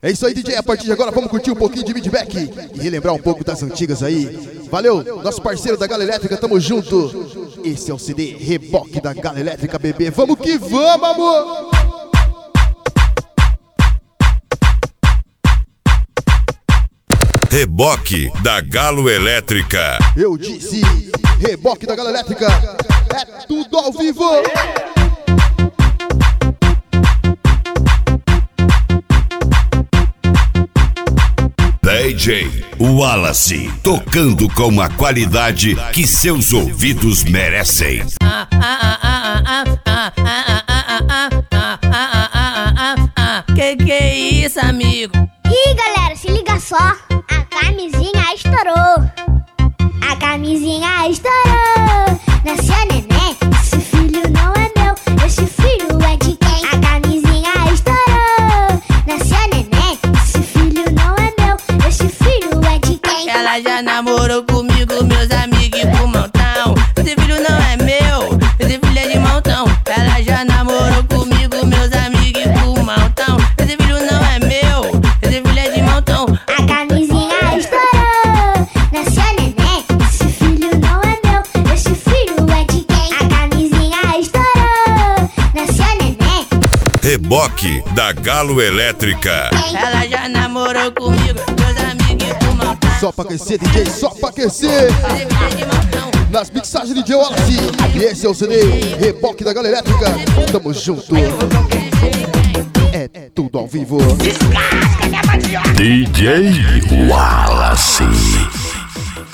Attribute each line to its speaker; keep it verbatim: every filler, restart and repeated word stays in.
Speaker 1: É isso aí, D J. A partir de agora vamos curtir um pouquinho de Midback e relembrar um pouco das antigas aí. Valeu, nosso parceiro da Gala Elétrica, tamo junto. Esse é o C D Reboque da Gala Elétrica, bebê. Vamos que vamos, amor!
Speaker 2: Reboque da Galo Elétrica.
Speaker 1: Eu disse, Reboque da Gala Elétrica. É tudo ao vivo!
Speaker 2: D J Wallace, tocando com a qualidade que seus ouvidos merecem.
Speaker 3: Que que é isso, amigo?
Speaker 4: Ih, galera, se liga só. A camisinha estourou. A camisinha estourou. Nasceu neném, esse filho não é meu. Esse filho é de quem? A camisinha estourou. Nasceu neném, esse filho não é meu. Esse filho é de quem?
Speaker 3: Ela já namorou comigo, meus amigos e pro montão. Esse filho não é meu, esse filho é de montão. Ela já namorou comigo, meus amigos e pro montão. Esse filho não é meu, esse filho é de montão.
Speaker 4: A camisinha estourou. Nasceu neném, esse filho não é meu. Esse filho é de quem? A camisinha estourou. Nasceu neném.
Speaker 2: Reboque da Galo Elétrica.
Speaker 3: Ela já namorou comigo, meus amigos e pro montão.
Speaker 1: Só pra aquecer, D J, só pra aquecer.
Speaker 3: Esse filho é de montão.
Speaker 1: Nas mixagens D J Wallace. E esse é o C D Reboque da Gala Elétrica. Tamo junto. É tudo ao vivo.
Speaker 2: D J Wallace.